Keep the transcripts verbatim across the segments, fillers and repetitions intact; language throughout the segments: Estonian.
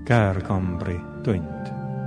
Käärkambri tund.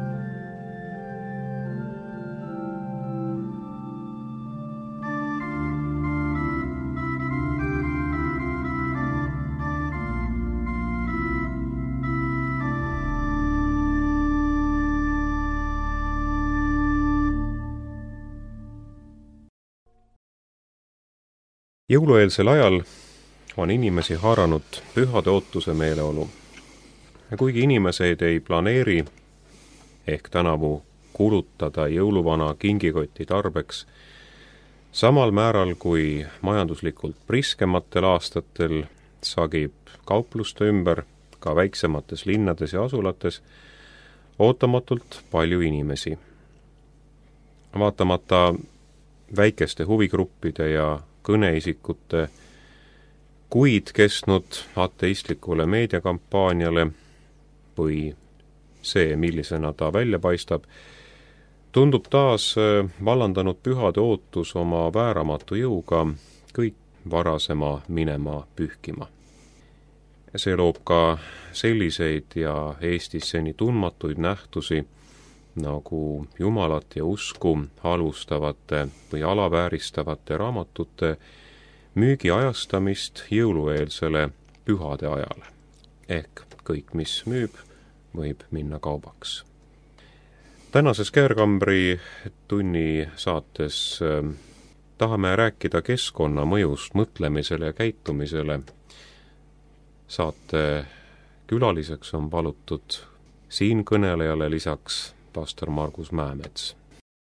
Jõulueelsel ajal on inimesi haaranud pühade ootuse meeleolu. Ja kuigi inimesed ei planeeri ehk tänavu kulutada jõuluvana kingikoti tarbeks, samal määral kui majanduslikult priskematel aastatel sagib kaupluste ümber ka väiksemates linnades ja asulates ootamatult palju inimesi. Vaatamata väikeste huvigruppide ja kõneisikute kuid kestnud ateistlikule meediakampaaniale või see, millisena ta välja paistab, tundub taas vallandanud pühade ootus oma vääramatu jõuga kõik varasema minema pühkima. See loob ka selliseid ja Eestis seni tundmatuid nähtusi, nagu Jumalat ja usku halustavate või alavääristavate raamatute müügi ajastamist jõulueelsele pühade ajale. Ehk kõik, mis müüb, võib minna kaubaks. Tänases Käärkambri tunni saates äh, tahame rääkida keskkonna mõjust mõtlemisele ja käitumisele. Saate külaliseks on palutud siin kõnelejale lisaks pastor Margus Mäemets.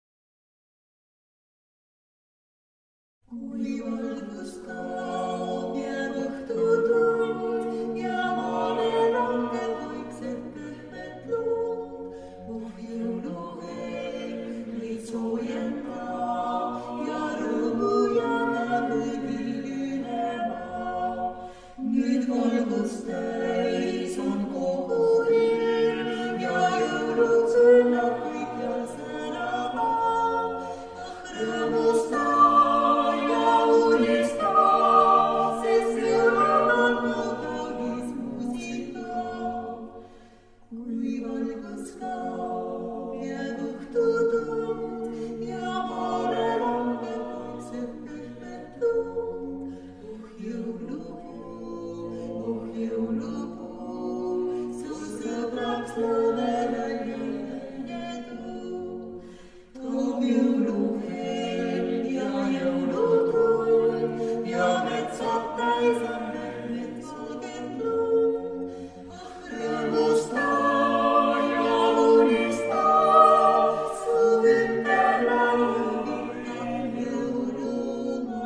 Kui valgus kaob, jääb õhtutund ja maale langeb vaikselt pühmet lund. Oh jõuluheel, meid soojenda ja rõõmu jaga kõigil üle maa. Nüüd valgust täis on kogu ilm ja jõulud sõnnab kõikjal särava. Ah rõõmusta ja unista, sest jõulud on kaunis muusika. Kui valgus kaob, jääb õhtutund ja maale langeb vaikselt pühmet lund. Oh jõulupuu, oh jõulupuu, su sõbraks lõveväljane tuu. Toob jõuluheel ja jõulutund ja metsad täis on pehmet valget lund. Ah rõõmusta ja unista, su ümber laulub ikka jõulumaa.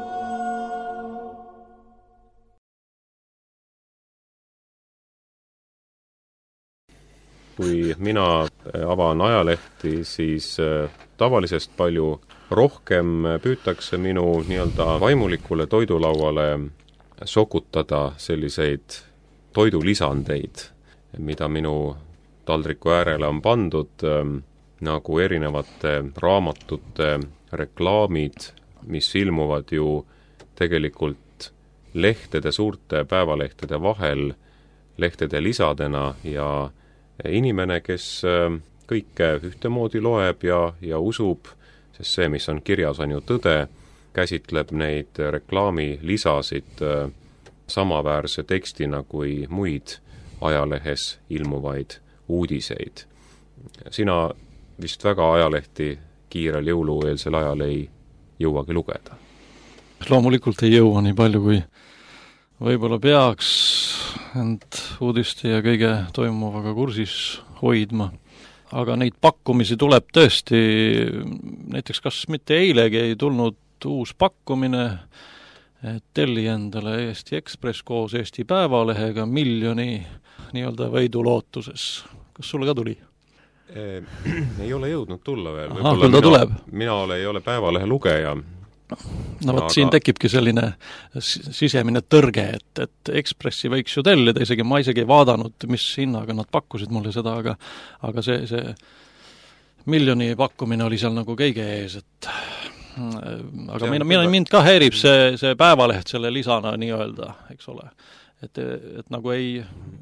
Kui mina avan ajalehti, siis tavalisest palju rohkem püütakse minu nii-öelda vaimulikule toidulauale sokutada selliseid toidulisandeid, mida minu taldriku äärele on pandud, nagu erinevate raamatute reklaamid, mis ilmuvad ju tegelikult lehtede, suurte päevalehtede vahel, lehtede lisadena ja inimene, kes kõike ühtemoodi loeb ja, ja usub, sest see, mis on kirjas, on ju tõde, käsitleb neid reklaami lisasid samaväärse tekstina kui muid ajalehes ilmuvaid uudiseid. Sina vist väga ajalehti kiirel jõulueelsel ajal ei jõuagi lugeda. Loomulikult ei jõua nii palju, kui võib-olla peaks end uudiste ja kõige toimuvaga kursis hoidma. Aga neid pakkumisi tuleb tõesti, näiteks kas mitte eilegi ei tulnud uus pakkumine, et telli endale Eesti Ekspress koos Eesti Päevalehega miljoni nii-öelda võidu lootuses. Kas sulle ka tuli? Ei ole jõudnud tulla veel. Aha, küll ta mina, tuleb. Mina ole, ei ole Päevalehe lugeja. No vot, aga siin tekibki selline sisemine tõrge, et, et Ekspressi võiks ju tellida, isegi ma isegi ei vaadanud, mis hinnaga nad pakkusid mulle seda, aga, aga see, see miljoni pakkumine oli seal nagu kõige ees, et aga mina, mina, mind ka häirib see, see Päevaleht selle lisana nii-öelda, eks ole. Et, et nagu ei,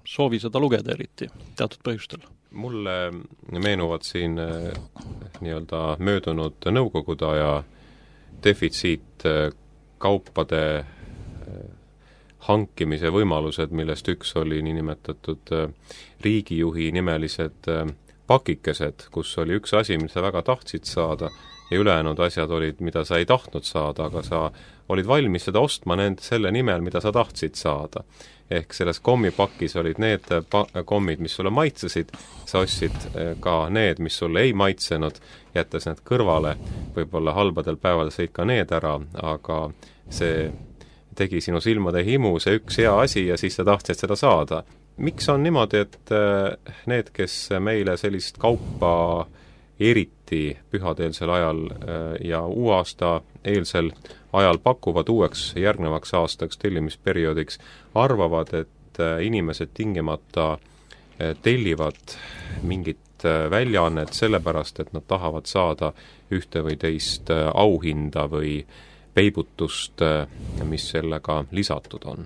soovi seda lugeda eriti teatud põhjustel. Mulle meenuvad siin eh, nii-öelda möödunud nõukogude aja defitsiit eh, kaupade eh, hankimise võimalused, millest üks oli niinimetatud eh, riigijuhi nimelised eh, pakikesed, kus oli üks asi, mida sa väga tahtsid saada ja ülejäänud asjad olid, mida sa ei tahtnud saada, aga sa olid valmis seda ostma nende selle nimel, mida sa tahtsid saada. Ehk selles kommipakis olid need pa- kommid, mis sulle maitsesid, sa ostsid ka need, mis sulle ei maitsenud, jättes need kõrvale, võib-olla halbadel päevadel sõid ka need ära, aga see tegi sinu silmade himu, see üks hea asi ja siis sa tahtsid seda saada. Miks on niimoodi, et need, kes meile sellist kaupa eriti pühadeelsel ajal ja uue aasta eelsel ajal pakuvad uueks järgnevaks aastaks tellimisperioodiks, arvavad, et inimesed tingimata tellivad mingit väljaannet sellepärast, et nad tahavad saada ühte või teist auhinda või peibutust, mis sellega lisatud on.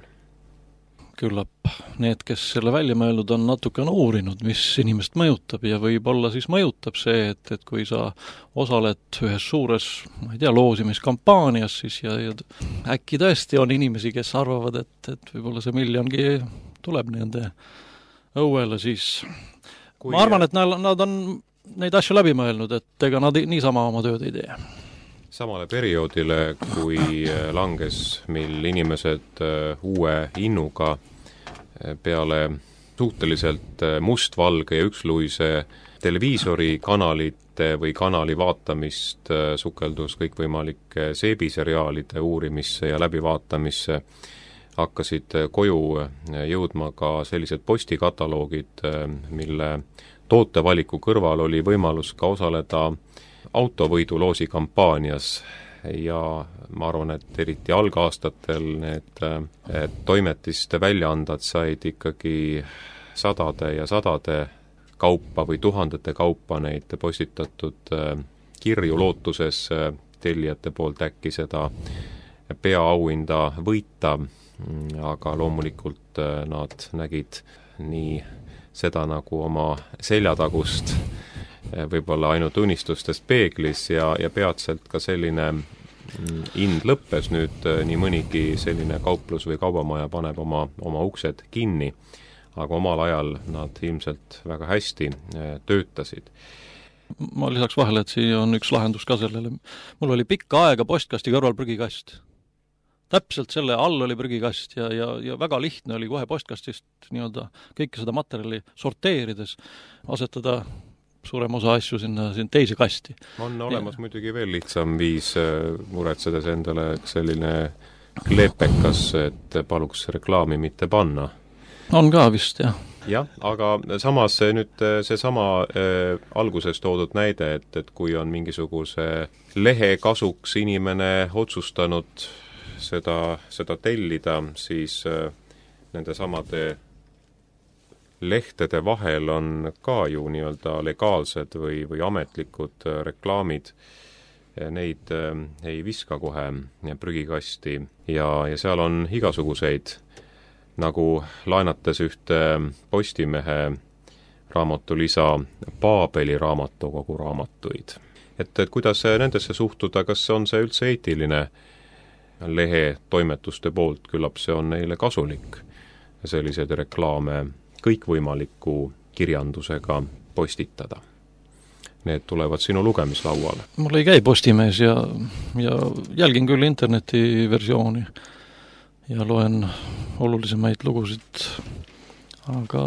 Küllap need, kes selle välja mõelnud on, natuke on uurinud, mis inimest mõjutab ja võib-olla siis mõjutab see, et, et kui sa osaled ühes suures, ma ei tea, loosimiskampaanias, siis ja, ja äkki tõesti on inimesi, kes arvavad, et, et võib-olla see miljongi tuleb nende õuele, siis kui ma arvan, et nad, nad on neid asju läbi mõelnud, et ega nad niisama oma tööd ei tee. Samale perioodile, kui langes, mil inimesed uue innuga peale suhteliselt mustvalge ja üksluise televiisorikanalite või kanali vaatamist sukeldus kõikvõimalike seebiseriaalide uurimisse ja läbivaatamisse, hakkasid koju jõudma ka sellised postikataloogid, mille tootevaliku kõrval oli võimalus ka osaleda autovõiduloosi kampaanias ja ma arvan, et eriti algaastatel need toimetiste väljaandad said ikkagi sadade ja sadade kaupa või tuhandete kaupa neid postitatud kirju lootuses tellijate poolt äkki seda peaauhinda võita, aga loomulikult nad nägid nii seda nagu oma seljatagust võib-olla ainult unistustest peeglis ja, ja peatselt ka selline ind lõppes nüüd, nii mõnigi selline kauplus või kaubamaja paneb oma, oma uksed kinni, aga omal ajal nad ilmselt väga hästi töötasid. Ma lisaks vahele, et siia on üks lahendus ka sellele. Mul oli pikka aega postkasti kõrval prügikast. Täpselt selle all oli prügikast ja, ja, ja väga lihtne oli kohe postkastist nii-öelda kõike seda materjali sorteerides asetada suurem osa asju sinna, sinna teise kasti. On olemas ja muidugi veel lihtsam viis muretsedes endale selline kleepekas, et paluks reklaami mitte panna. On ka vist, jah. Jah, aga samas nüüd see sama äh, alguses toodud näide, et, et kui on mingisuguse lehe kasuks inimene otsustanud seda, seda tellida, siis äh, nende samade lehtede vahel on ka ju nii-öelda legaalsed või, või ametlikud reklaamid. Neid ei viska kohe prügikasti ja, ja seal on igasuguseid, nagu laenates ühte Postimehe raamatulisa Paabeli raamatukogu raamatuid. Et, et kuidas nendesse suhtuda, kas on see üldse eetiline lehe toimetuste poolt, küllap see on neile kasulik sellised reklaame kõikvõimaliku kirjandusega postitada. Need tulevad sinu lugemislauale. Mul ei käi Postimees ja, ja jälgin küll interneti versiooni ja loen olulisemaid lugusid, aga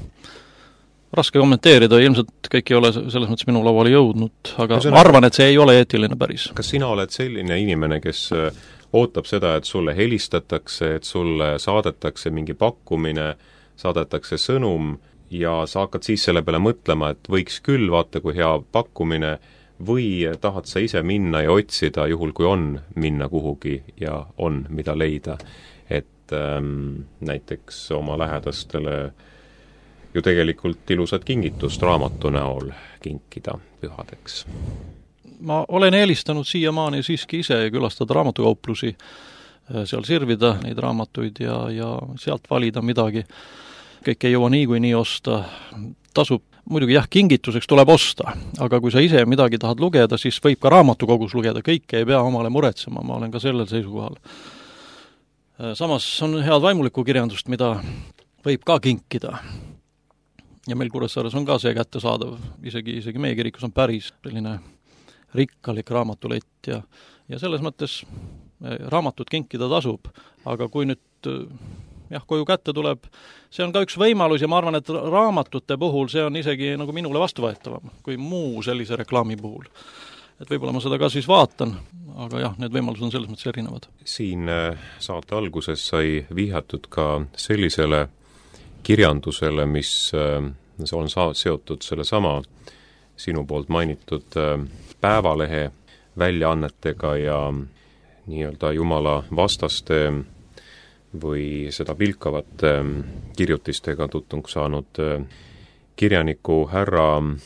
raske kommenteerida, ilmselt kõik ei ole selles mõttes minu lauale jõudnud, aga ma arvan, et see ei ole eetiline päris. Kas sina oled selline inimene, kes ootab seda, et sulle helistatakse, et sulle saadetakse mingi pakkumine, saadetakse sõnum ja sa hakkad siis selle peale mõtlema, et võiks küll, vaata kui hea pakkumine, või tahad sa ise minna ja otsida, juhul kui on, minna kuhugi ja on, mida leida, et ähm, näiteks oma lähedastele ju tegelikult ilusat kingitust raamatu näol kinkida pühadeks. Ma olen eelistanud siiamaani siiski ise külastada raamatukauplusi, seal sirvida neid raamatuid ja, ja sealt valida midagi. kõik ei jõua niikuinii osta, tasub muidugi jah, kingituseks tuleb osta, aga kui sa ise midagi tahad lugeda, siis võib ka raamatukogus lugeda, kõike ei pea omale muretsema, ma olen ka sellel seisukohal. Samas on head vaimulikku kirjandust, mida võib ka kinkida. Ja meil Kuressaares on ka see kättesaadav, isegi, isegi meie kirikus on päris selline rikkalik raamatulett ja, ja selles mõttes raamatut kinkida tasub, aga kui nüüd jah, koju kätte tuleb, see on ka üks võimalus ja ma arvan, et raamatute puhul see on isegi nagu minule vastuvõetavam kui muu sellise reklaami puhul. Et võib-olla ma seda ka siis vaatan, aga jah, need võimalused on selles mõttes erinevad. Siin saate alguses sai vihatud ka sellisele kirjandusele, mis on seotud selle sama sinu poolt mainitud päevalehe väljaannetega ja nii-öelda jumala vastaste või seda pilkavate kirjutistega tuttunuks saanud kirjaniku härra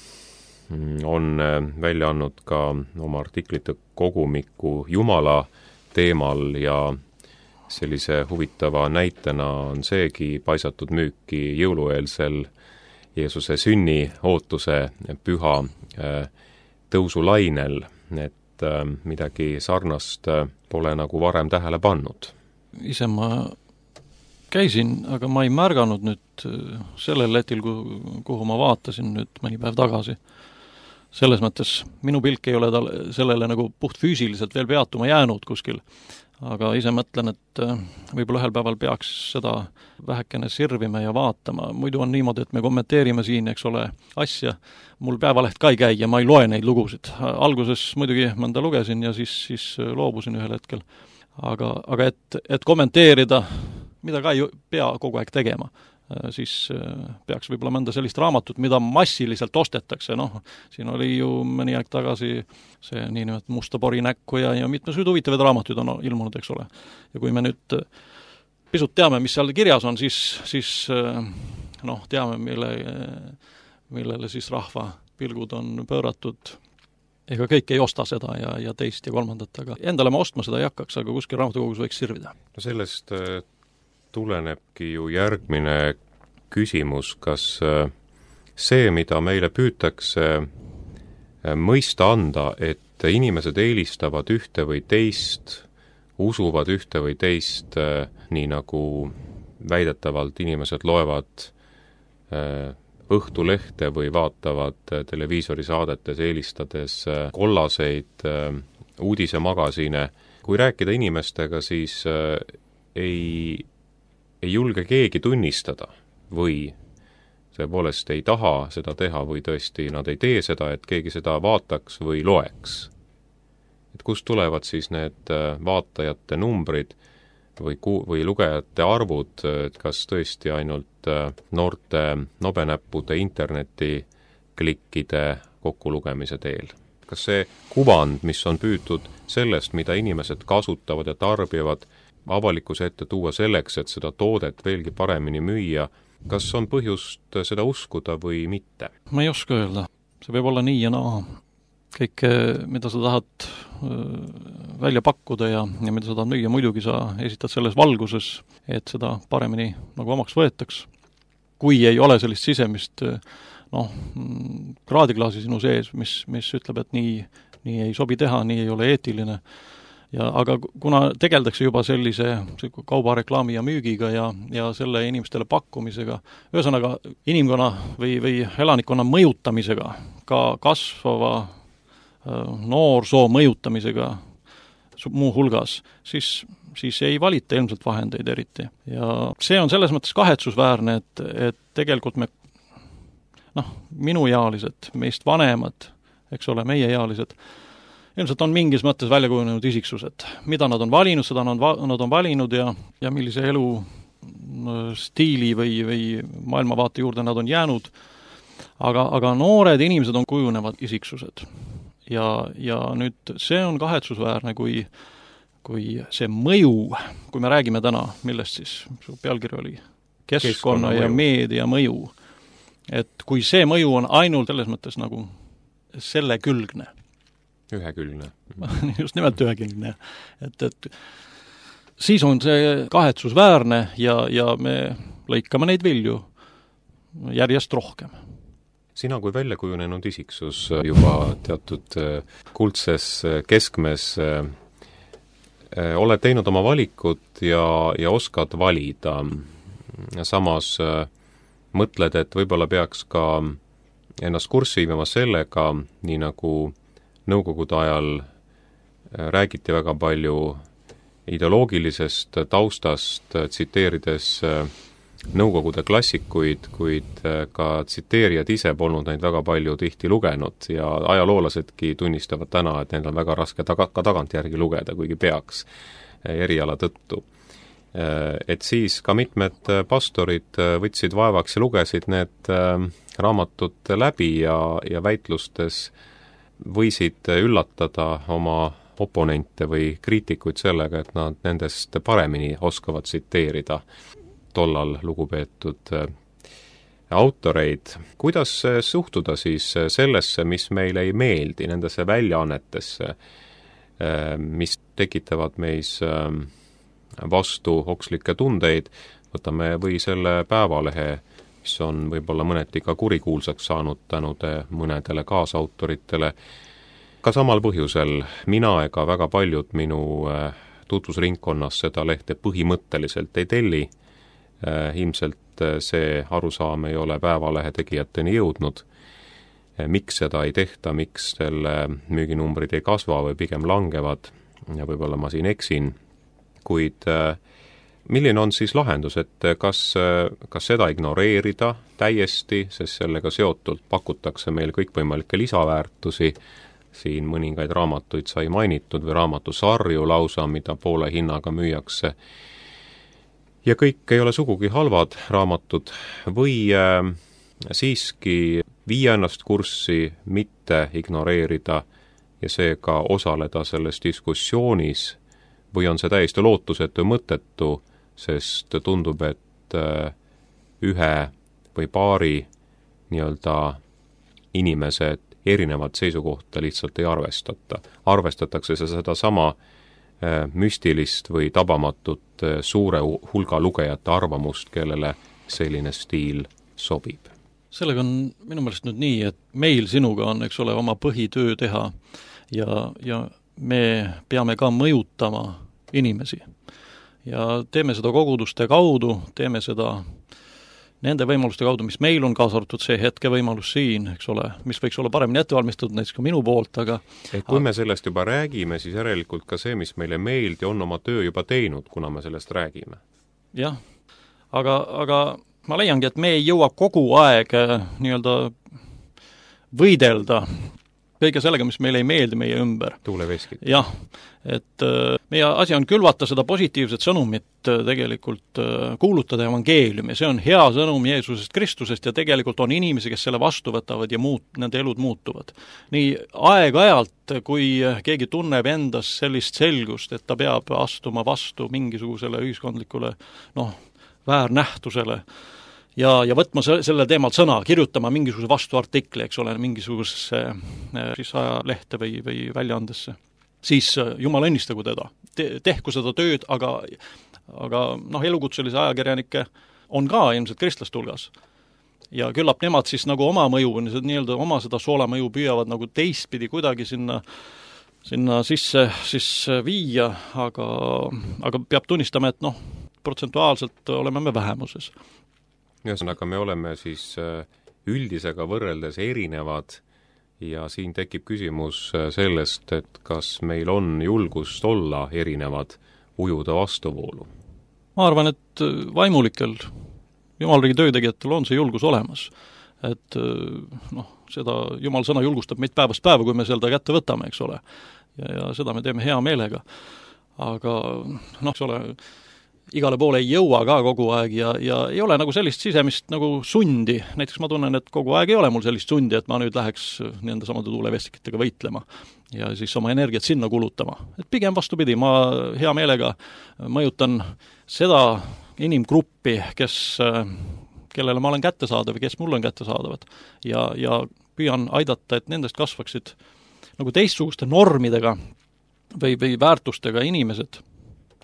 on välja andnud ka oma artiklite kogumiku Jumala teemal ja sellise huvitava näitena on seegi paisatud müüki jõulueelsel Jeesuse sünni ootuse püha tõusulainel, et midagi sarnast pole nagu varem tähele pannud. Ise ma käisin, aga ma ei märganud nüüd sellel letil, kuhu ma vaatasin nüüd mõni päev tagasi. Selles mõttes minu pilk ei ole tal sellele nagu puht füüsiliselt veel peatuma jäänud kuskil, aga ise mõtlen, et võib-olla ühel päeval peaks seda vähekene sirvima ja vaatama. Muidu on niimoodi, et me kommenteerime siin, eks ole, asja. Mul päevaleht ka ei käi ja ma ei loe neid lugusid. Alguses muidugi mõnda lugesin ja siis, siis loobusin ühel hetkel. Aga, aga et, et kommenteerida, mida ka ei pea kogu aeg tegema, siis peaks võib-olla mõnda sellist raamatut, mida massiliselt ostetakse, noh, siin oli ju mõni aeg tagasi see niinimelt musta pori näkku ja, ja mitmesugused huvitavad raamatuid on ilmunud, eks ole. Ja kui me nüüd pisut teame, mis seal kirjas on, siis, siis noh, teame, mille, millele siis rahva pilgud on pööratud. Ega kõik ei osta seda ja, ja teist ja kolmandat, aga endale ma ostma seda ei hakkaks, aga kuskil raamatukogus võiks sirvida. No sellest tulenebki ju järgmine küsimus, kas see, mida meile püütakse mõista anda, et inimesed eelistavad ühte või teist, usuvad ühte või teist, nii nagu väidetavalt inimesed loevad õhtulehte või vaatavad televiisorisaadetes eelistades kollaseid uudisemagasiine. Kui rääkida inimestega, siis ei, ei julge keegi tunnistada või tõepoolest ei taha seda teha või tõesti nad ei tee seda, et keegi seda vaataks või loeks. Et kust tulevad siis need vaatajate numbrid või, ku- või lugejate arvud, et kas tõesti ainult noorte nobenäppude interneti klikkide kokkulugemise teel. Kas see kuvand, mis on püütud sellest, mida inimesed kasutavad ja tarbivad, avalikkuse ette tuua selleks, et seda toodet veelgi paremini müüa, kas on põhjust seda uskuda või mitte? Ma ei oska öelda. See võib olla nii ja naa. Kõik, mida sa tahad välja pakkuda ja, ja mida sa tahad müüa, muidugi sa esitad selles valguses, et seda paremini nagu omaks võetaks. Kui ei ole sellist sisemist noh, kraadiklaasi sinu sees, mis, mis ütleb, et nii, nii ei sobi teha, nii ei ole eetiline. Ja, aga kuna tegeldakse juba sellise kaubareklaami ja müügiga ja, ja selle inimestele pakkumisega, ühesõnaga inimkonna või, või elanikkonna mõjutamisega, ka kasvava noorsoo mõjutamisega muu hulgas, siis, siis ei valita ilmselt vahendeid eriti. Ja see on selles mõttes kahetsusväärne, et, et tegelikult me, noh, minuealised, meist vanemad, eks ole, meieealised, ilmselt on mingis mõttes välja kujunenud isiksused. Mida nad on valinud, seda nad, nad on valinud ja, ja millise elu stiili või, või maailmavaate juurde nad on jäänud. Aga, aga noored inimesed on kujunevad isiksused. Ja, ja nüüd see on kahetsusväärne, kui, kui see mõju, kui me räägime täna, millest siis su pealkiri oli, keskkonna, keskkonna ja mõju. Meedia mõju, et kui see mõju on ainult selles mõttes nagu selle külgne, ühekülgne. Just nimelt ühekülgne. Et, et siis on see kahetsusväärne ja, ja me lõikame neid vilju järjest rohkem. Sina kui väljakujunenud isiksus juba teatud kuldses keskmes oled teinud oma valikut ja, ja oskad valida. Samas mõtled, et võib-olla peaks ka ennast kurssi viima sellega, nii nagu nõukogude ajal räägiti väga palju ideoloogilisest taustast, tsiteerides nõukogude klassikuid, kuid ka tsiteerijad ise polnud neid väga palju tihti lugenud ja ajaloolasedki tunnistavad täna, et neid on väga raske taga, ka tagantjärgi lugeda, kuigi peaks eriala tõttu. Et siis ka mitmed pastorid võtsid vaevaks ja lugesid need raamatud läbi ja, ja väitlustes võisid üllatada oma oponente või kriitikuid sellega, et nad nendest paremini oskavad tsiteerida tollal lugupeetud autoreid. Kuidas suhtuda siis sellesse, mis meile ei meeldi, nendesse väljaannetesse, mis tekitavad meis vastu okslikke tundeid, võtame või selle Päevalehe, mis on võib-olla mõneti ka kurikuulsaks saanud tänude mõnedele kaasautoritele. Ka samal põhjusel mina ega väga paljud minu tutvusringkonnas seda lehte põhimõtteliselt ei telli. Ilmselt see arusaam ei ole Päevalehe tegijateni jõudnud. Miks seda ei tehta, miks selle müüginumbrid ei kasva või pigem langevad ja võib-olla ma siin eksin, kuid milline on siis lahendus, et kas, kas seda ignoreerida täiesti, sest sellega seotult pakutakse meil kõikvõimalikke lisaväärtusi, siin mõningaid raamatuid sai mainitud või raamatusarju lausa, mida poole hinnaga müüakse. Ja kõik ei ole sugugi halvad raamatud või äh, siiski viia ennast kurssi, mitte ignoreerida ja seega osaleda selles diskussioonis või on see täiesti lootusetu mõttetu, sest tundub, et äh, ühe või paari nii-öelda inimesed erinevat seisukohta lihtsalt ei arvestata. Arvestatakse seda sama müstilist või tabamatut suure hulga lugejate arvamust, kellele selline stiil sobib. Sellega on minu meelest nüüd nii, et meil sinuga on, eks ole, oma põhitöö teha ja, ja me peame ka mõjutama inimesi. Ja teeme seda koguduste kaudu, teeme seda nende võimaluste kaudu, mis meil on kaasa arvatud see hetke võimalus siin, eks ole, mis võiks olla paremini ettevalmistatud näiteks ka minu poolt, aga et kui me sellest juba räägime, siis järelikult ka see, mis meile meeldi, on oma töö juba teinud, kuna me sellest räägime. Jah, aga, aga ma leiangi, et me ei jõua kogu aeg nii-öelda võidelda kõige sellega, mis meile ei meeldi meie ümber. Tuuleveskid. Jah, et meie asi on külvata seda positiivset sõnumit tegelikult kuulutada evangeeliumi. See on hea sõnum Jeesusest Kristusest ja tegelikult on inimesi, kes selle vastu võtavad ja muut, nende elud muutuvad. Nii aeg-ajalt, kui keegi tunneb endas sellist selgust, et ta peab astuma vastu mingisugusele ühiskondlikule noh, väärnähtusele, ja, ja võtma selle teemal sõna, kirjutama mingisuguse vastuartikli, eks ole, mingisugusesse siis ajalehte või, või väljaandesse, siis Jumal õnnistagu teda. Te, tehku seda tööd, aga, aga noh, elukutselise ajakirjanikke on ka ilmselt kristlaste hulgas. Ja küllap nemad siis nagu oma mõju, nii-öelda oma seda soolamõju püüavad nagu teistpidi kuidagi sinna, sinna sisse siis viia, aga, aga peab tunnistama, et noh, protsentuaalselt oleme me vähemuses. Ühesõnaga, me oleme siis üldisega võrreldes erinevad ja siin tekib küsimus sellest, et kas meil on julgust olla erinevad, ujuda vastuvoolu. Ma arvan, et vaimulikel, Jumalriigi töötegijatel on see julgus olemas. Et noh, seda Jumal sõna julgustab meid päevast päeva, kui me seda kätte võtame, eks ole. Ja, ja seda me teeme hea meelega. Aga noh, eks ole, igale poole ei jõua ka kogu aeg ja, ja ei ole nagu sellist sisemist nagu sundi. Näiteks ma tunnen, et kogu aeg ei ole mul sellist sundi, et ma nüüd läheks nende samade tuulevestikitega võitlema ja siis oma energiat sinna kulutama. Et pigem vastupidi, ma hea meelega mõjutan seda inimgruppi, kes, kellele ma olen kättesaadav ja kes mul on kättesaadavad ja, ja püüan aidata, et nendest kasvaksid nagu teistsuguste normidega või, või väärtustega inimesed,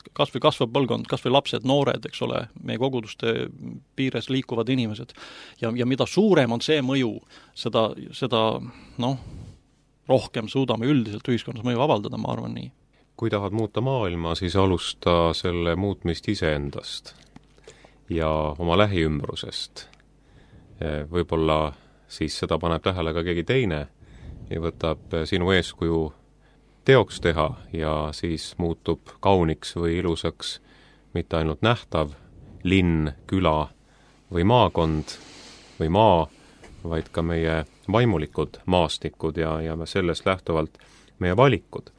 kas või kasvav põlvkond, kas või lapsed, noored, eks ole, meie koguduste piires liikuvad inimesed. Ja, ja mida suurem on see mõju, seda, seda noh, rohkem suudame üldiselt ühiskonnas mõju avaldada, ma arvan nii. Kui tahad muuta maailma, siis alusta selle muutmist iseendast ja oma lähiümbrusest. Võib-olla siis seda paneb tähele ka keegi teine ja võtab sinu eeskuju teoks teha ja siis muutub kauniks või ilusaks mitte ainult nähtav linn, küla või maakond või maa, vaid ka meie vaimulikud maastikud ja, ja sellest lähtuvalt meie valikud.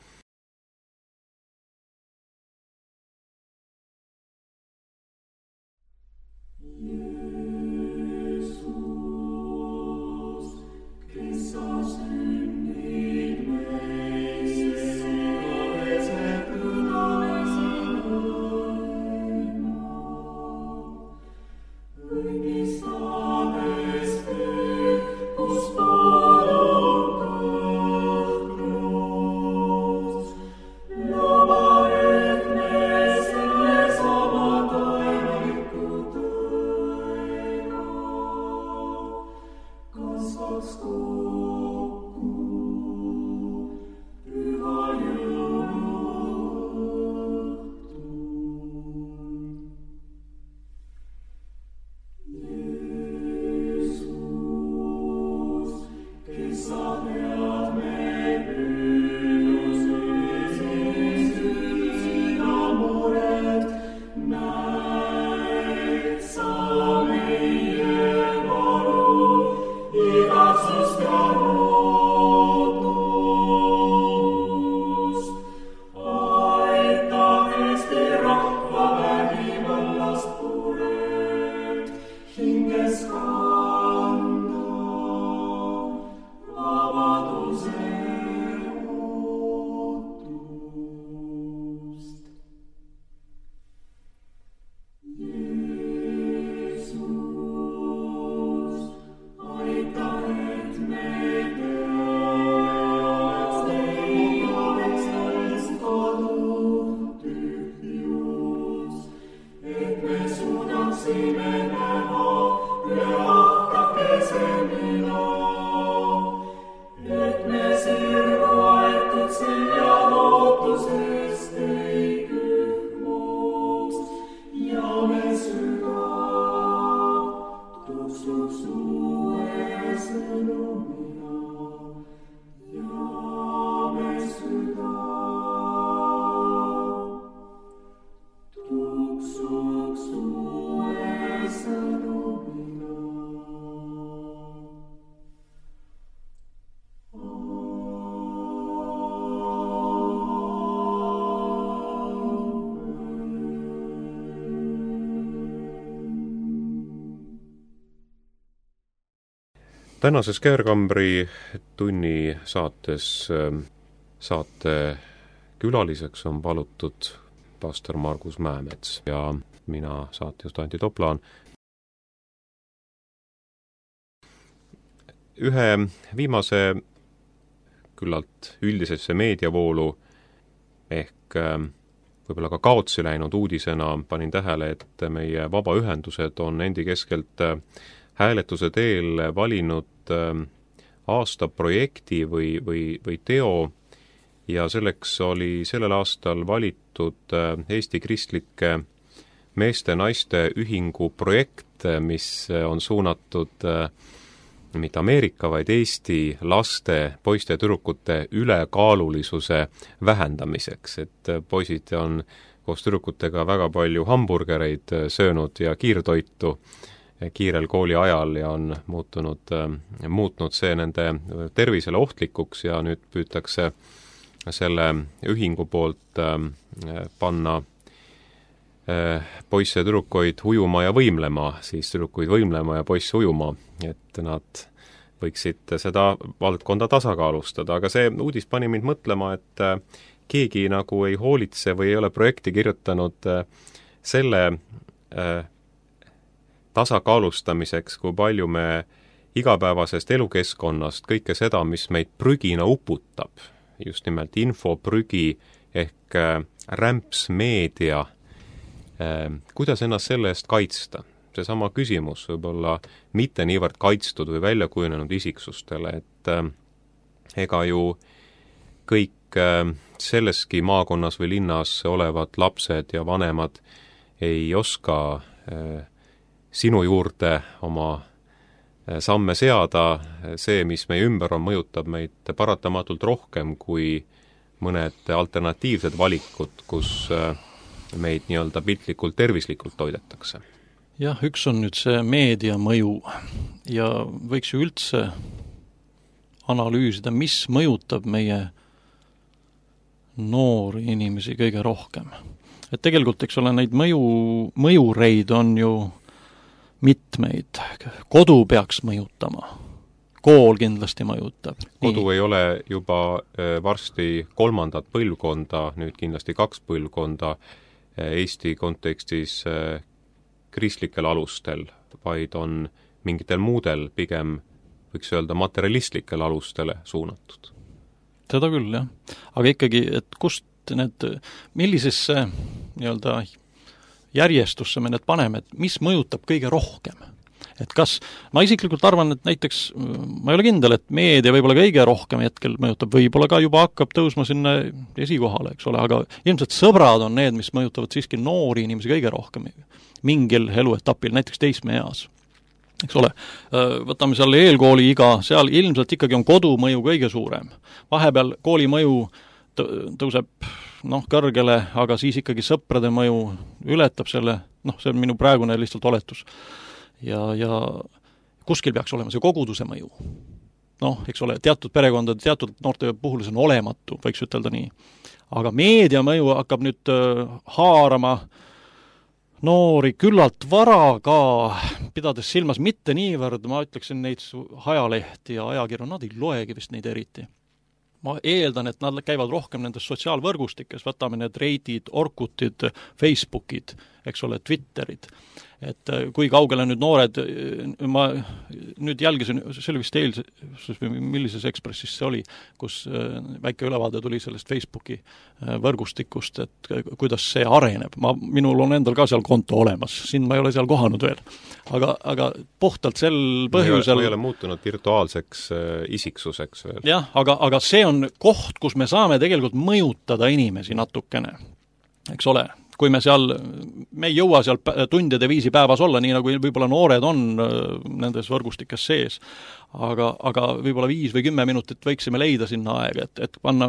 Tänases Käärkambri tunni saates saate külaliseks on palutud pastor Margus Mäemets ja mina saatejuht Antti Toplaan. Ühe viimase küllalt üldisesse meediavoolu ehk võib-olla ka kaotsi läinud uudisena panin tähele, et meie vabaühendused on endi keskelt hääletuse teel valinud aasta projekti või, või, või teo ja selleks oli sellel aastal valitud Eesti Kristlike Meeste-Naiste Ühingu projekt, mis on suunatud mitte Ameerika, vaid Eesti laste, poiste ja tüdrukute ülekaalulisuse vähendamiseks. Et poisid on koos tüdrukutega väga palju hamburgereid söönud ja kiirtoitu kiirel kooli ajal ja on muutunud, muutnud see nende tervisele ohtlikuks ja nüüd püütakse selle ühingu poolt panna poisse ja tüdrukuid ujuma ja võimlema, siis tüdrukuid võimlema ja poisse ujuma, et nad võiksid seda valdkonda tasakaalustada, aga see uudis pani mind mõtlema, et keegi nagu ei hoolitse või ei ole projekti kirjutanud selle tasakaalustamiseks, kui palju me igapäevasest elukeskkonnast kõike seda, mis meid prügina uputab, just nimelt infoprügi ehk rämpsmeedia, kuidas ennast selle eest kaitsta? Seesama küsimus võib-olla mitte niivõrd kaitstud või välja kujunenud isiksustele, et ega ju kõik selleski maakonnas või linnas olevad lapsed ja vanemad ei oska sinu juurde oma samme seada, see, mis meie ümber on, mõjutab meid paratamatult rohkem kui mõned alternatiivsed valikud, kus meid nii-öelda piltlikult tervislikult toidetakse. Jah, üks on nüüd see meedia mõju ja võiks ju üldse analüüsida, mis mõjutab meie noori inimesi kõige rohkem. Et tegelikult, eks ole, neid mõju, mõjureid on ju mitmeid. Kodu peaks mõjutama. Kool kindlasti mõjutab. Kodu Nii. ei ole juba varsti kolmandat põlvkonda, nüüd kindlasti kaks põlvkonda Eesti kontekstis kristlikel alustel, vaid on mingitel muudel pigem, võiks öelda, materialistlikel alustele suunatud. Seda küll, jah. Aga ikkagi, et kust need, millisesse nii-öelda järjestusse me need paneme, et mis mõjutab kõige rohkem? Et kas, ma isiklikult arvan, et näiteks, ma ei ole kindel, et meedia võib-olla kõige rohkem hetkel mõjutab, võib-olla ka juba hakkab tõusma sinna esikohale, eks ole, aga ilmselt sõbrad on need, mis mõjutavad siiski noori inimesi kõige rohkem mingil eluetapil, näiteks teismeeas. Eks ole, võtame seal eelkooli iga, seal ilmselt ikkagi on kodu mõju kõige suurem. Vahepeal kooli mõju tõuseb noh, kõrgele, aga siis ikkagi sõprade mõju ületab selle, noh, see on minu praegune lihtsalt oletus. Ja, ja kuskil peaks olema see koguduse mõju. Noh, eks ole, teatud perekondade, teatud noorte puhul see on olematu, võiks ütelda nii. Aga meedia mõju hakkab nüüd haarama noori küllalt vara ka, pidades silmas mitte niivõrd, ma ütleksin neid ajalehti ja ajakirju, nad ei loegi vist neid eriti. Ma eeldan, et nad käivad rohkem nendes sotsiaalvõrgustikes, võtame need Reddid, Orkutid, Facebookid, eks ole, Twitterid. Et kui kaugele nüüd noored, ma nüüd jälgisin, see oli vist eilses, millises Ekspressis see oli, kus väike ülevaade tuli sellest Facebooki võrgustikust, et kuidas see areneb. Ma, minul on endal ka seal konto olemas, siin ma ei ole seal kohanud veel. Aga, aga puhtalt sel põhjusel... Ma ei ole muutunud virtuaalseks isiksuseks veel. Jah, aga, aga see on koht, kus me saame tegelikult mõjutada inimesi natukene, eks ole. Kui me seal, me ei jõua seal tundide viisi päevas olla, nii nagu võib-olla noored on nendes võrgustikes sees, aga, aga võib-olla viis või kümme minutit võiksime leida sinna aega, et, et panna,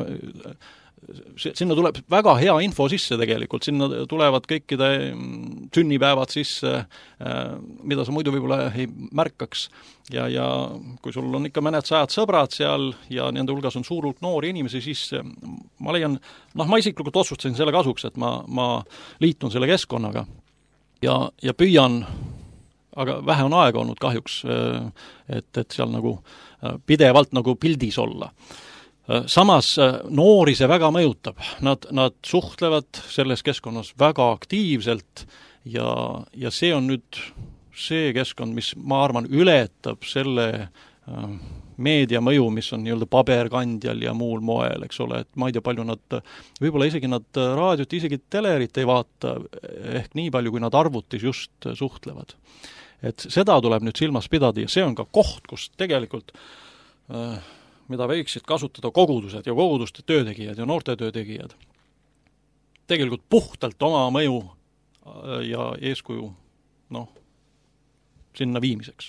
sinna tuleb väga hea info sisse tegelikult, sinna tulevad kõikide sünnipäevad sisse, mida sa muidu võib-olla ei märkaks ja, ja kui sul on ikka mõned sajad sõbrad seal ja nende hulgas on suur hulk noori inimesi, siis ma leian, noh, ma isiklikult otsustasin selle kasuks, et ma, ma liitun selle keskkonnaga ja, ja püüan, aga vähe on aega olnud kahjuks, et, et seal nagu pidevalt nagu pildis olla. Samas noori see väga mõjutab, nad, nad suhtlevad selles keskkonnas väga aktiivselt ja, ja see on nüüd see keskkond, mis ma arvan ületab selle äh, meedia mõju, mis on nii-öelda paberkandjal ja muul moel, eks ole, et ma ei tea palju nad, võib-olla isegi nad raadiot, isegi telerit ei vaata, ehk nii palju, kui nad arvutis just suhtlevad. Et seda tuleb nüüd silmas pidada ja see on ka koht, kus tegelikult äh, mida võiksid kasutada kogudused ja koguduste töötegijad ja noorte töötegijad. Tegelikult puhtalt oma mõju ja eeskuju, noh, sinna viimiseks.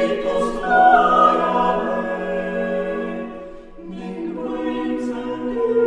Ning võimsad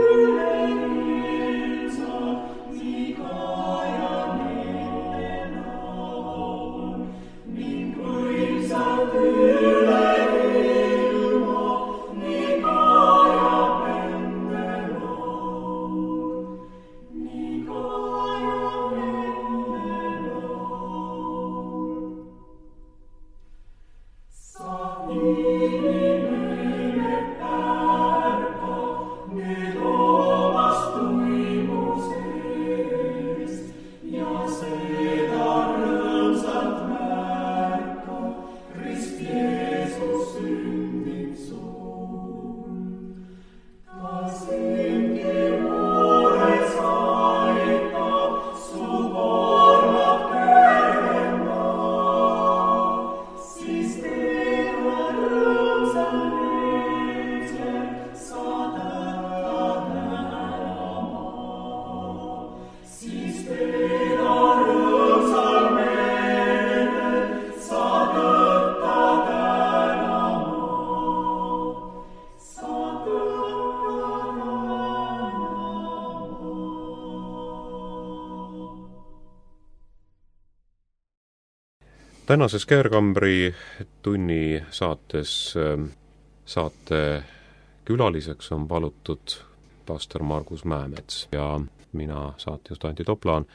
Tänases Käärkambri tunni saates saate külaliseks on palutud pastor Margus Mäemets ja mina saatejuht Anti Toplaan.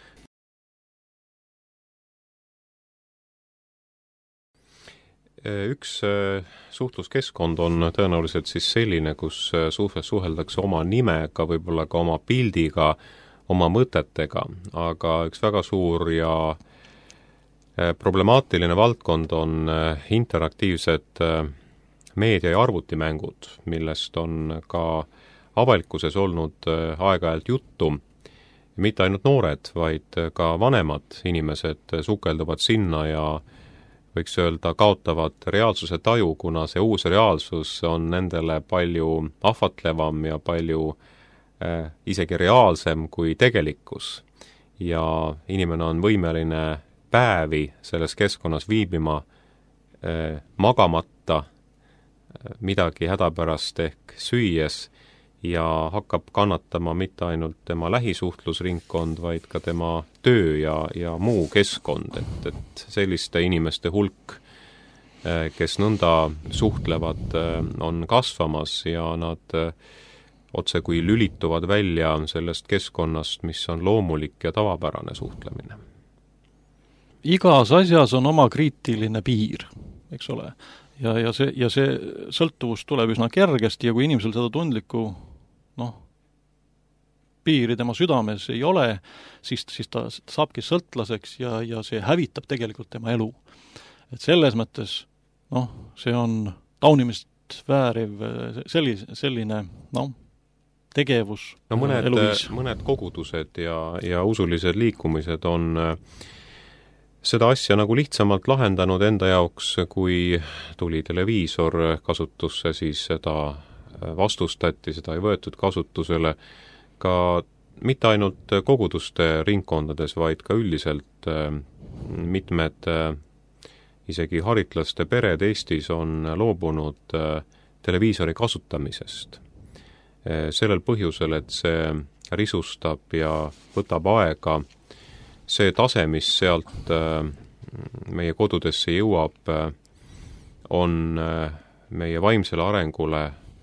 Üks suhtluskeskkond on tõenäoliselt siis selline, kus suheldakse oma nimega, võib-olla ka oma pildiga, oma mõtetega, aga üks väga suur ja problemaatiline valdkond on interaktiivsed meedia- ja arvutimängud, millest on ka avalikkuses olnud aeg-ajalt juttu. Mitte ainult noored, vaid ka vanemad inimesed sukelduvad sinna ja võiks öelda, kaotavad reaalsuse taju, kuna see uus reaalsus on nendele palju ahvatlevam ja palju äh, isegi reaalsem kui tegelikkus. Ja inimene on võimeline päevi selles keskkonnas viibima eh, magamata midagi hädapärast ehk süües ja hakkab kannatama mitte ainult tema lähisuhtlusringkond, vaid ka tema töö ja, ja muu keskkond, et, et selliste inimeste hulk, eh, kes nõnda suhtlevad, eh, on kasvamas ja nad eh, otse kui lülituvad välja sellest keskkonnast, mis on loomulik ja tavapärane suhtlemine. Igas asjas on oma kriitiline piir, eks ole. Ja, ja, see, ja see sõltuvus tuleb üsna kergesti ja kui inimesel seda tundlikku noh, piiri tema südames ei ole, siis, siis ta saabki sõltlaseks ja, ja see hävitab tegelikult tema elu. Et selles mõttes noh, see on taunimist vääriv sellis, selline noh, tegevus no mõned, mõned kogudused ja, ja usulised liikumised on seda asja nagu lihtsamalt lahendanud enda jaoks, kui tuli televiisor kasutusse, siis seda vastustati, seda ei võetud kasutusele ka mitte ainult koguduste ringkondades, vaid ka üldiselt mitmed isegi haritlaste pered Eestis on loobunud televiisori kasutamisest. Sellel põhjusel, et see risustab ja võtab aega. See tase, mis sealt meie kodudesse jõuab, on meie vaimsele arengule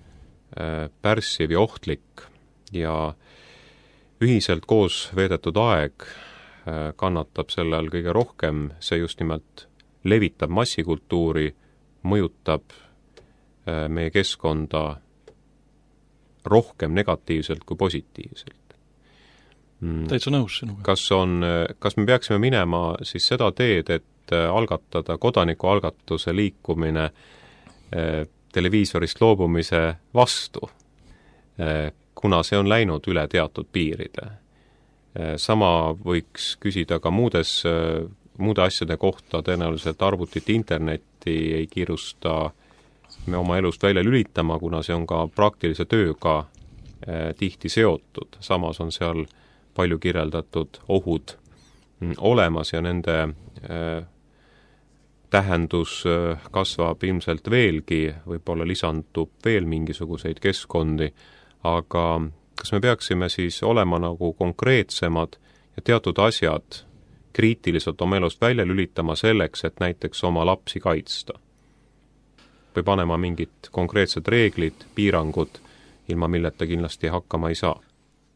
pärssiv ja ohtlik ja ühiselt koos veedetud aeg kannatab sellel kõige rohkem, see just nimelt levitab massikultuuri, mõjutab meie keskkonda rohkem negatiivselt kui positiivselt. Täitsa nõus sinuga. Kas on, kas me peaksime minema siis seda teed, et algatada kodanikualgatuse liikumine eh, televiisorist loobumise vastu, eh, kuna see on läinud üle teatud piiride. Eh, sama võiks küsida ka muudes, eh, muude asjade kohta, tõenäoliselt arvutit internetti ei kiirusta me oma elust välja lülitama, kuna see on ka praktilise tööga eh, tihti seotud. Samas on seal palju kirjeldatud ohud olemas ja nende äh, tähendus äh, kasvab ilmselt veelgi, võib-olla lisandub veel mingisuguseid keskkondi, aga kas me peaksime siis olema nagu konkreetsemad ja teatud asjad kriitiliselt oma elust välja lülitama selleks, et näiteks oma lapsi kaitsta? Või panema mingid konkreetsed reeglid, piirangud, ilma milleta kindlasti hakkama ei saa?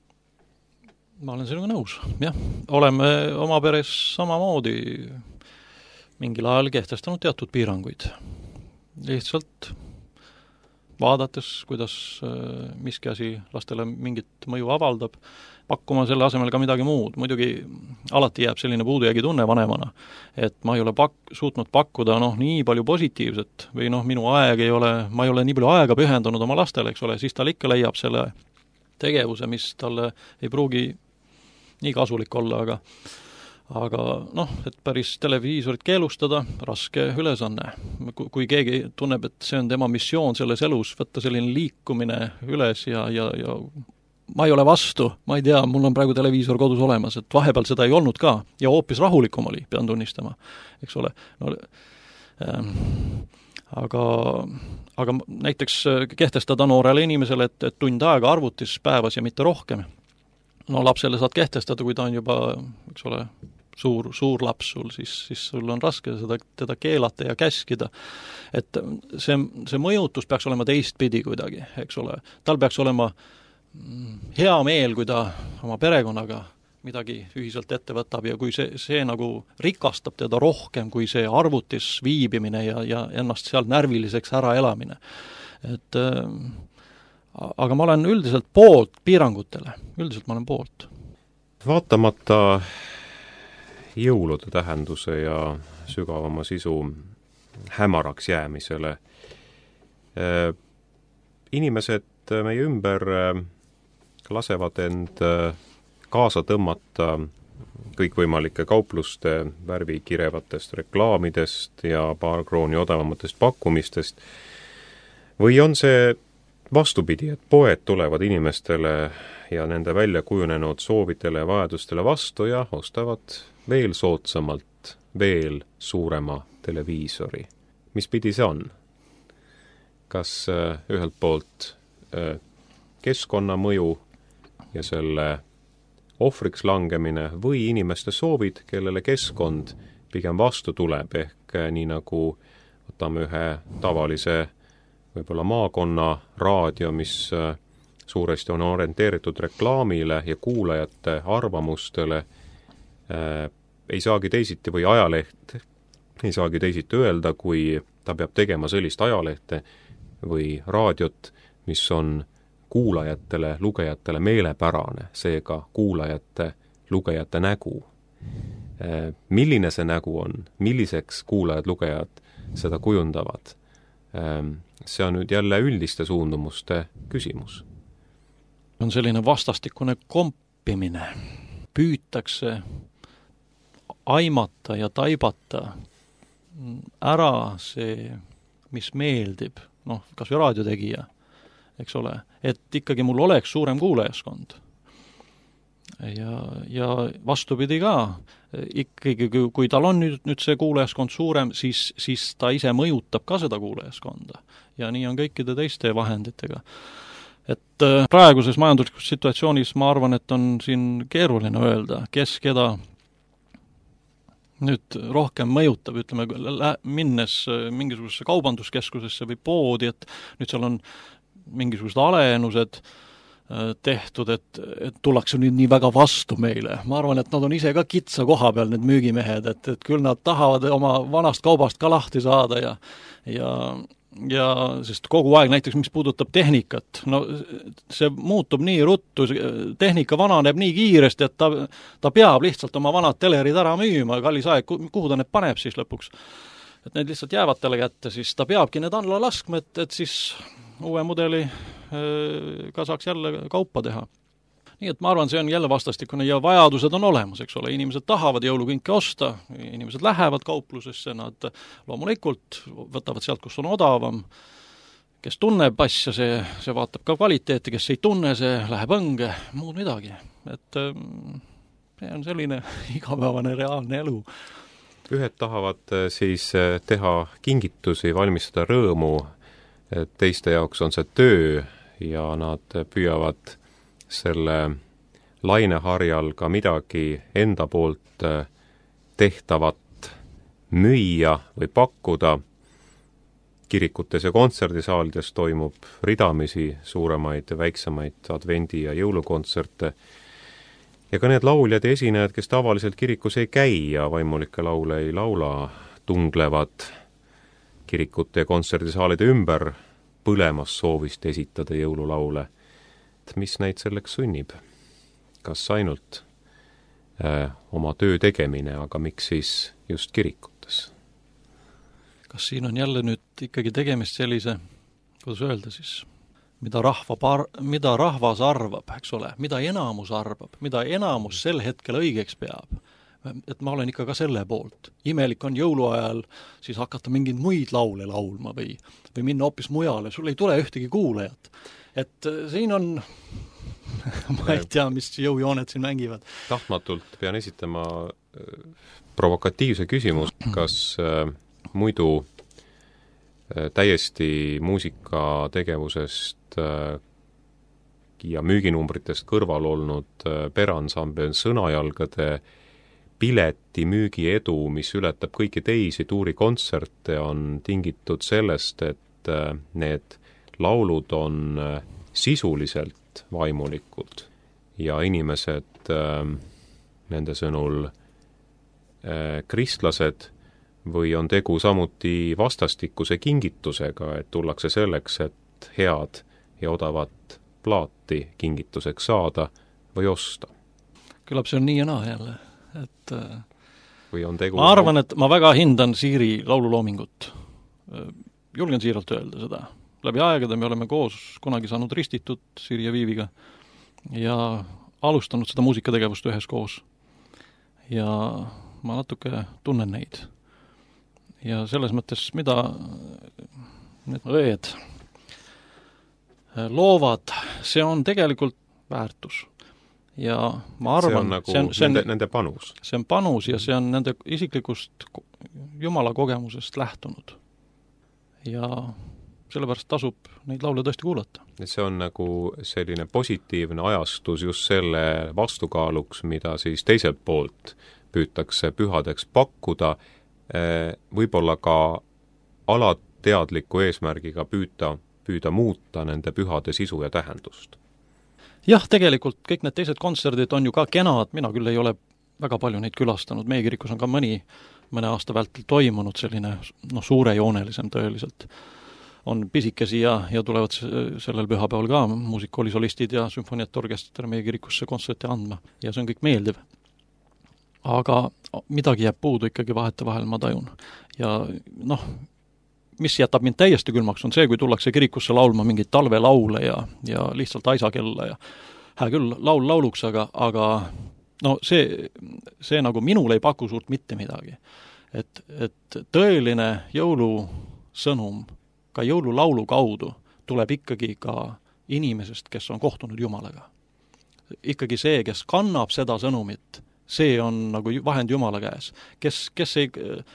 Ma olen sinuga nõus, jah. Oleme oma peres samamoodi mingil ajal kehtestanud teatud piiranguid. Lihtsalt vaadates, kuidas miski asi lastele mingit mõju avaldab, pakkuma selle asemel ka midagi muud, muidugi alati jääb selline puudujäägi tunne vanemana, et ma ei ole pak-, suutnud pakkuda noh, nii palju positiivset või noh, minu aeg ei ole, ma ei ole nii palju aega pühendunud oma lastele, eks ole, siis tal ikka leiab selle tegevuse, mis talle ei pruugi nii kasulik olla, aga aga noh, et päris televiisorit keelustada, raske ülesanne. Kui keegi tunneb, et see on tema missioon selles elus, võtta selline liikumine üles ja, ja, ja ma ei ole vastu, ma ei tea, mul on praegu televiisor kodus olemas, et vahepeal seda ei olnud ka ja hoopis rahulikum oli, pean tunnistama, eks ole. No, ähm, aga, aga näiteks kehtestada noorele inimesele, et, et tund aega arvutis päevas ja mitte rohkem. No lapsele saad kehtestada, kui ta on juba, eks ole, suur, suur laps sul, siis, siis sul on raske seda, teda keelata ja käskida. Et see, see mõjutus peaks olema teistpidi kuidagi, eks ole. Tal peaks olema hea meel, kui ta oma perekonnaga midagi ühiselt ette võtab ja kui see, see nagu rikastab teda rohkem kui see arvutis viibimine ja, ja ennast seal närviliseks ära elamine. Et äh, aga ma olen üldiselt poolt piirangutele, üldiselt ma olen poolt. Vaatamata jõulude tähenduse ja sügavama sisu hämaraks jäämisele, äh, inimesed meie ümber äh, lasevad end äh, kaasa tõmmata kõikvõimalike kaupluste värvikirevatest reklaamidest ja paar krooni odavamatest pakkumistest. Või on see vastupidi, et poed tulevad inimestele ja nende välja kujunenud soovidele ja vajadustele vastu ja ostavad veel soodsamalt, veel suurema televiisori. Mis pidi see on? Kas äh, ühelt poolt äh, keskkonnamõju ja selle ohvriks langemine või inimeste soovid, kellele keskkond pigem vastu tuleb, ehk nii nagu võtame ühe tavalise võib-olla maakonna raadio, mis suuresti on orienteeritud reklaamile ja kuulajate arvamustele, äh, ei saagi teisiti või ajaleht ei saagi teisiti öelda, kui ta peab tegema sellist ajalehte või raadiot, mis on kuulajatele, lugejatele meelepärane, seega kuulajate, lugejate nägu. Milline see nägu on, milliseks kuulajad, lugejad seda kujundavad? See on nüüd jälle üldiste suundumuste küsimus. On selline vastastikune kompimine. Püütakse aimata ja taibata ära see, mis meeldib, noh, kas või raadiotegija, eks ole, et ikkagi mul oleks suurem kuulajaskond. Ja, ja vastupidi ka, ikkagi kui tal on nüüd, nüüd see kuulajaskond suurem, siis, siis ta ise mõjutab ka seda kuulajaskonda. Ja nii on kõikide teiste vahenditega. Et praeguses majanduslikus situatsioonis ma arvan, et on siin keeruline öelda, kes keda nüüd rohkem mõjutab, ütleme, minnes mingisugusesse kaubanduskeskusesse või poodi, et nüüd seal on mingisugused aleenused tehtud, et, et tullakse nüüd nii väga vastu meile. Ma arvan, et nad on ise ka kitsa koha peal, need müügimehed, et, et küll nad tahavad oma vanast kaubast ka lahti saada ja, ja ja sest kogu aeg näiteks, mis puudutab tehnikat, no see muutub nii ruttu, tehnika vananeb nii kiiresti, et ta, ta peab lihtsalt oma vanad telerid ära müüma, kallis aeg, kuhu ta need paneb siis lõpuks. Et need lihtsalt jäävad talle kätte, siis ta peabki need alla laskma, et, et siis uue mudeli ka saaks jälle kaupa teha. Nii et ma arvan, see on jälle vastastikune ja vajadused on olemas, eks ole, inimesed tahavad jõulukinke osta, inimesed lähevad kauplusesse, nad loomulikult võtavad sealt, kus on odavam, kes tunneb asja, see, see vaatab ka kvaliteeti, kes ei tunne, see läheb õnge, muud midagi. Et see on selline igapäevane reaalne elu. Ühed tahavad siis teha kingitusi, valmistada rõõmu, teiste jaoks on see töö ja nad püüavad selle laineharjal ka midagi enda poolt tehtavat müüa või pakkuda. Kirikutes ja kontserdisaalides toimub ridamisi suuremaid ja väiksemaid advendi- ja jõulukontserte. Ja ka need lauljad ja esinejad, kes tavaliselt kirikus ei käi ja vaimulikke laule ei laula, tunglevad kirikute ja kontserdisaalide ümber põlemas soovist esitada jõululaule. Mis neid selleks sunnib? kas ainult äh, oma töö tegemine, aga miks siis just kirikutes? Kas siin on jälle nüüd ikkagi tegemist sellise, kuidas öelda siis, mida, rahva par-, mida rahvas arvab, eks ole, mida enamus arvab, mida enamus sel hetkel õigeks peab, et ma olen ikka ka selle poolt. Imelik on jõuluajal siis hakata mingeid muid laule laulma või, või minna hoopis mujale, sul ei tule ühtegi kuulajat. Et siin on, ma ei tea, mis jõujooned siin mängivad. Tahtmatult pean esitama provokatiivse küsimus, kas äh, muidu äh, täiesti muusikategevusest äh, ja müüginumbritest kõrval olnud äh, peransambel Sõnajalgade pileti müügi edu, mis ületab kõiki teisi tuurikontserte, on tingitud sellest, et need laulud on sisuliselt vaimulikud ja inimesed nende sõnul kristlased või on tegu samuti vastastikuse kingitusega, et tullakse selleks, et head ja odavat plaati kingituseks saada või osta. Küllap see on nii ja naa jälle. Et või on tegu ma arvan, et ma väga hindan Siiri laululoomingut. Julgen siiralt öelda seda. Läbi aegade me oleme koos kunagi saanud ristitud Siiri ja Viiviga ja alustanud seda muusikategevust ühes koos. Ja ma natuke tunnen neid. Ja selles mõttes, mida need õed loovad, see on tegelikult väärtus. Ja ma arvan, see on nagu see on, see on, nende, nende panus. See on panus ja see on nende isiklikust Jumala kogemusest lähtunud. Ja sellepärast tasub neid laule tõesti kuulata. See on nagu selline positiivne ajastus just selle vastukaaluks, mida siis teiselt poolt püütakse pühadeks pakkuda, võib-olla ka alateadliku eesmärgiga püüda, püüda muuta nende pühade sisu ja tähendust. Jah, tegelikult kõik need teised kontserdid on ju ka kenad, mina küll ei ole väga palju neid külastanud, meie kirikus on ka mõni, mõne aasta vältel toimunud selline no, suurejoonelisem tõeliselt. On pisikesi ja, ja tulevad sellel pühapäeval ka muusikkoolisolistid ja sümfoniatorkester meie kirikusse kontserte andma ja see on kõik meeldiv. Aga midagi jääb puudu ikkagi vahete vahel, ma tajun. Ja noh, mis jätab mind täiesti külmaks, on see, kui tullakse kirikusse laulma mingeid talvelaule ja, ja lihtsalt aisakella ja hää küll laul lauluks, aga, aga no see, see nagu minul ei paku suurt mitte midagi. Et, et tõeline jõulusõnum ka jõululaulu kaudu tuleb ikkagi ka inimesest, kes on kohtunud Jumalaga. Ikkagi see, kes kannab seda sõnumit, see on nagu vahend Jumala käes. Kes, kes ei...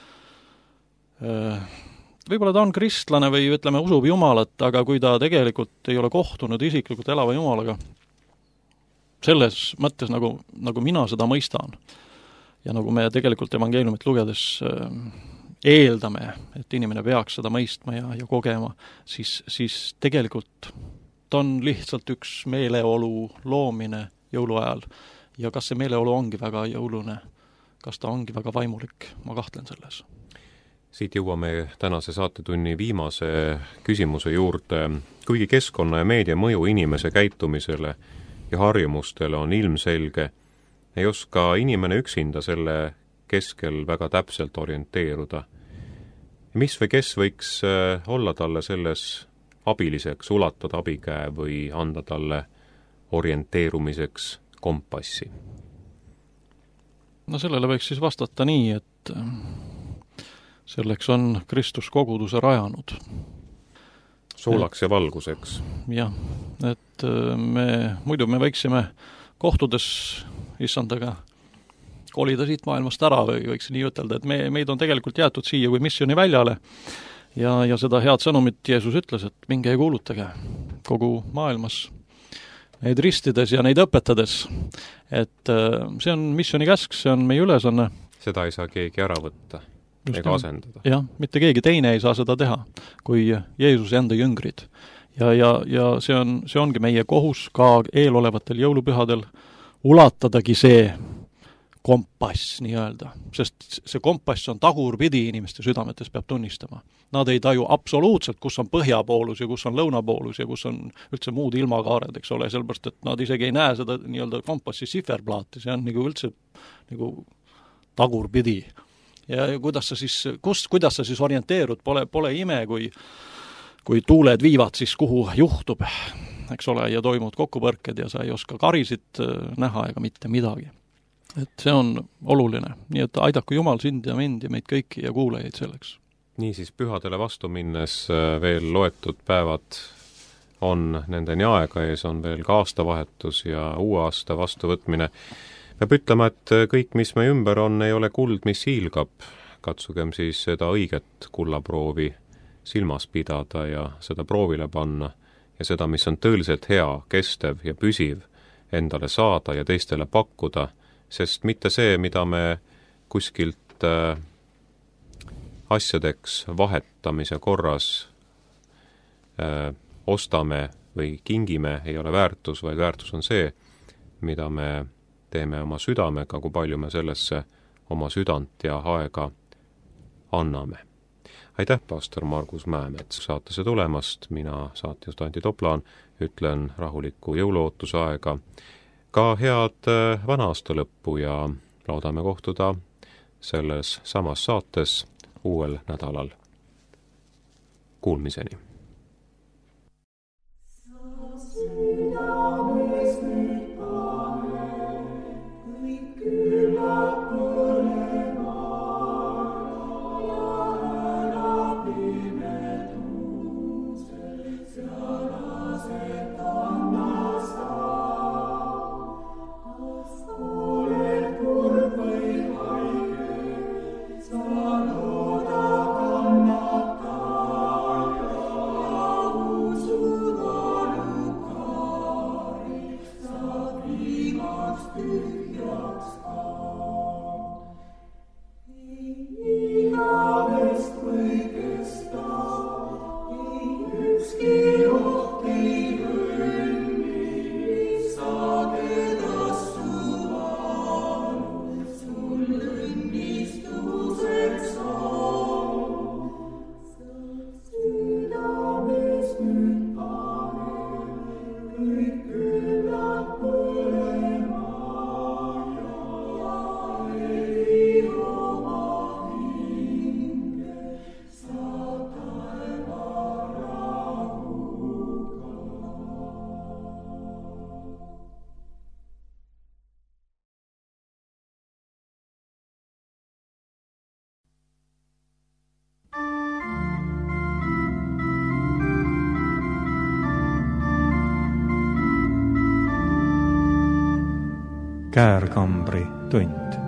Äh, võib-olla ta on kristlane või ütleme, usub Jumalat, aga kui ta tegelikult ei ole kohtunud isiklikult elava Jumalaga, selles mõttes, nagu, nagu mina seda mõistan, ja nagu me tegelikult evangeeliumit lugedes äh, eeldame, et inimene peaks seda mõistma ja, ja kogema, siis, siis tegelikult ta on lihtsalt üks meeleolu loomine jõuluajal. Ja kas see meeleolu ongi väga jõulune, kas ta ongi väga vaimulik, ma kahtlen selles. Siit jõuame tänase saatetunni viimase küsimuse juurde. Kuigi keskkonna ja meedia mõju inimese käitumisele ja harjumustele on ilmselge, ei oska inimene üksinda selle keskel väga täpselt orienteeruda. Mis või kes võiks olla talle selles abiliseks, ulatada abikäe või anda talle orienteerumiseks kompassi? No sellele võiks siis vastata nii, et selleks on Kristus koguduse rajanud. Soolaks ja valguseks. Jah, et me, muidu me võiksime kohtudes issandaga kolida siit maailmast ära või võiks nii ütelda, et me, meid on tegelikult jäetud siia kui missiooni väljale ja, ja seda head sõnumit Jeesus ütles, et minge ja kuulutage kogu maailmas neid ristides ja neid õpetades. Et see on missiooni käsk, see on meie ülesanne. Seda ei saa keegi ära võtta. Ega asendada. Jah, mitte keegi teine ei saa seda teha, kui Jeesus enda jüngrid. Ja, ja, ja see, on, see ongi meie kohus ka eelolevatel jõulupühadel ulatadagi see kompass nii-öelda, sest see kompass on tagurpidi inimeste südametes, peab tunnistama. Nad ei taju absoluutselt, kus on põhjapoolus ja kus on lõunapoolus ja kus on üldse muud ilmakaared, eks ole, sellepärast, et nad isegi ei näe seda nii-öelda kompassi siferplaati, see on nagu üldse nagu tagurpidi. Ja kuidas sa siis, kus, kuidas sa siis orienteerud, pole, pole ime, kui, kui tuuled viivad siis kuhu juhtub, eks ole, ja toimud kokkupõrked ja sa ei oska karisid näha ega mitte midagi. Et see on oluline, nii et aidaku Jumal sind ja mind ja meid kõiki ja kuulajaid selleks. Niisiis pühadele vastu minnes veel loetud päevad on nendeni aega ees, on veel ka aastavahetus ja uue aasta vastuvõtmine. Peab ütlema, et kõik, mis me ümber on, ei ole kuld, mis hiilgab. Katsugem siis seda õiget kullaproovi silmas pidada ja seda proovile panna ja seda, mis on tõeliselt hea, kestev ja püsiv, endale saada ja teistele pakkuda, sest mitte see, mida me kuskilt äh, asjadeks vahetamise korras äh, ostame või kingime, ei ole väärtus, vaid väärtus on see, mida me teeme oma südamega, kui palju me sellesse oma südant ja aega anname. Aitäh, pastor Margus Mäemets saatesse tulemast, mina saatejuht Anti Toplaan, ütlen rahulikku jõuluootuse aega, ka head vana aasta lõppu ja loodame kohtuda selles samas saates uuel nädalal. Kuulmiseni! Käärkambri tund.